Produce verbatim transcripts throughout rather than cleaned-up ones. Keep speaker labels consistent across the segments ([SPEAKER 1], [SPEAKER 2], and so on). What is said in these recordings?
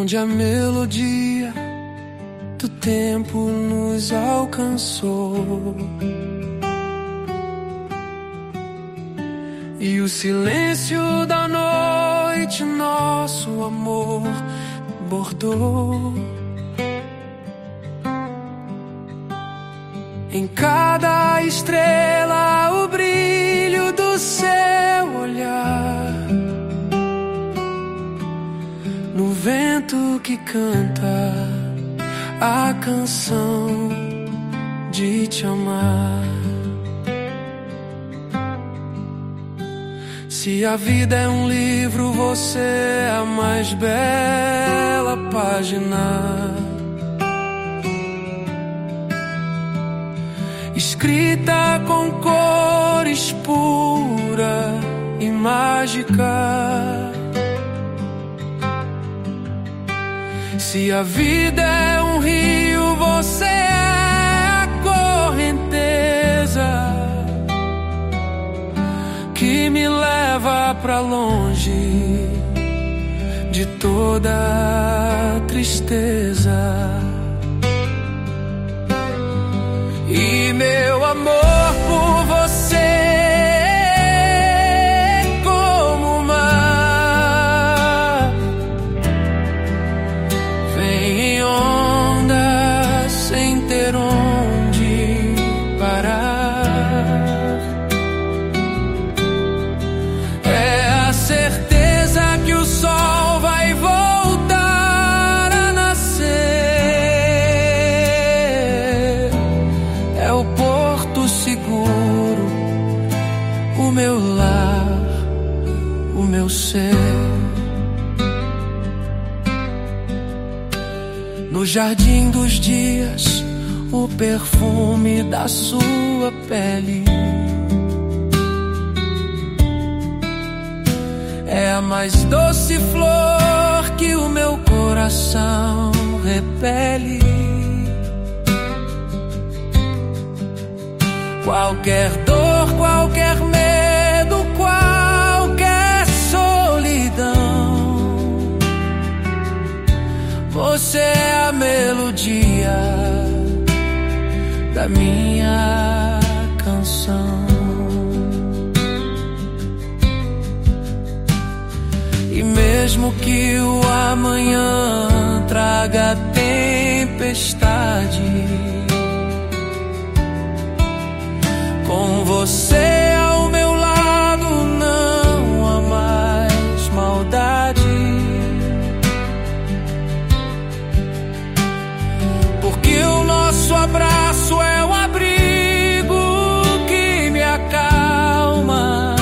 [SPEAKER 1] onde a melodia do tempo nos alcançou e o silêncio da noite nosso amor bordou. Em cada estrela o brilho do seu olhar, no vento que canta a canção de te amar. Se a vida é um livro, você é a mais bela página, escrita com cores pura e mágica. Se a vida é um rio, você é a correnteza que me leva pra longe de toda tristeza. E meu amor por você é como o mar, vem em onda sem ter onde parar. É a certeza que o sol vai voltar a nascer. É o porto seguro, o meu lar, o meu ser. No jardim dos dias, o perfume da sua pele é a mais doce flor que o meu coração repele. Qualquer dor, qualquer medo, qualquer solidão, você é a melodia da minha canção. E mesmo que o amanhã traga tempestade, com você ao meu lado não há mais maldade, porque o nosso abraço é o abrigo que me acalma,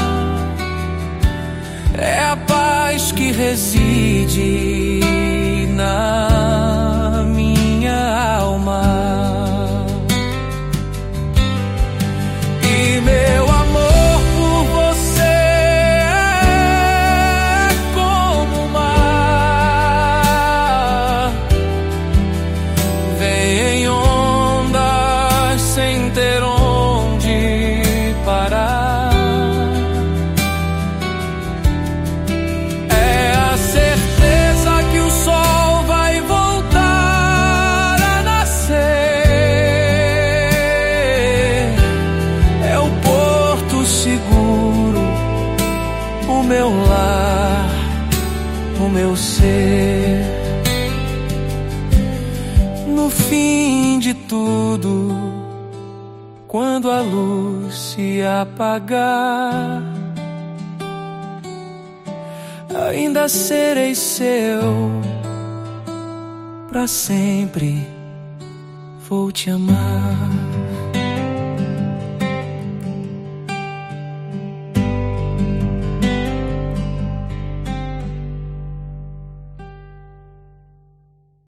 [SPEAKER 1] é a paz que reside na minha alma. Meu amor por você é como o mar, vem em ondas sem ter onde parar. É a certeza que o sol vai voltar a nascer. Seguro, o meu lar, o meu ser. No fim de tudo, quando a luz se apagar, ainda serei seu, pra sempre vou te amar.